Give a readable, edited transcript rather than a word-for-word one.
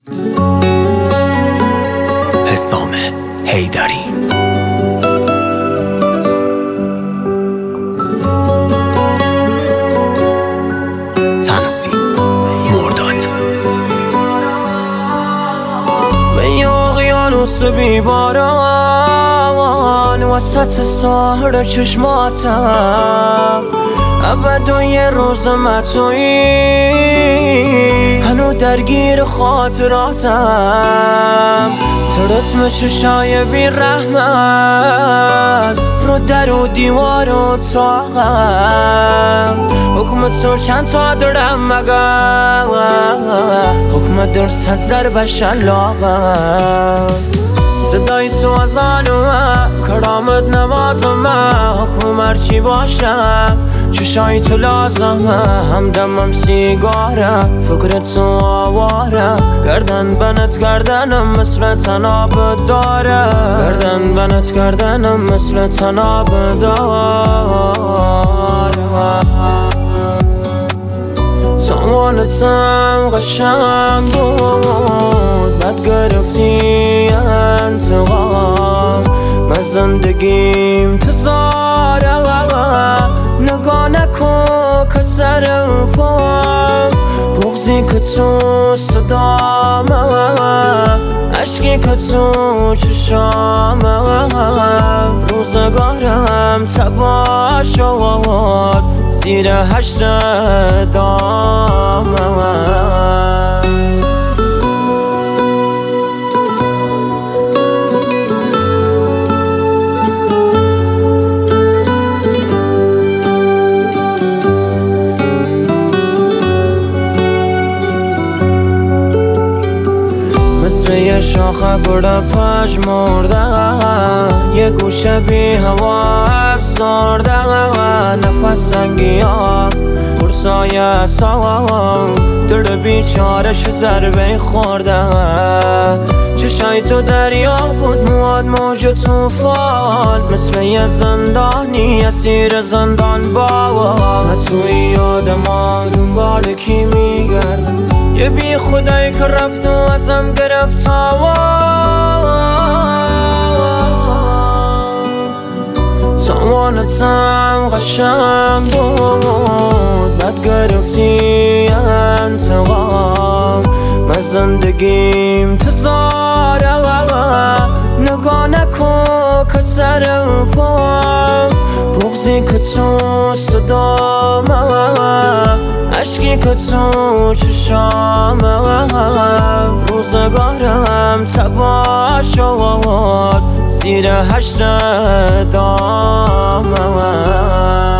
حسام حیدری. تنظیم مرداد. به یه اقیانوس بیباران وسط ساحل چشماتم، ابد و یه روز متویی هنو درگیر خاطراتم. ترسم چشای بی رحمت رو در و دیوار و تاقم. حکم تو چند تا دارم مگم، حکم در 100 ضرب شلاقم. صدای تو از آنوه کرامت نوازمه، حکم هرچی باشم چشای تو لازمه. همدمم سیگاره فکر تو آواره، گردن بنت گردنم مثل تناب داره، گردن بنت گردنم مثل تناب داره. سامانتم قشنگ بود، بد گرفتی انتقام. من زندگیم تزاره، نگاه نکن که سرفام. بغضی که تو صدامه، عشقی که تو چشامه. روزگارم تباه شد زیر 8 دامه. یه شاخه گل پژمرده، یه گوشه بی هوا افسرده. نفس سنگیام پرسای سوام، دل بیچارش ضربه خورده. چشای تو دریا بود، مواد موج توفان، مثل یه زندانی اسیر زندان با. توی یادم دنبال کی میگردم، یه بی خدایی که رفت و ازم گرفت سامانتم قشنگ بود، بد گرفتی انتقام. من زندگیم تزاره، نگاه نکن که سرفام. بغضی که تو صدامه، عشقی که تو چشامه. روزگارم تباه شد زیر 8 دامه.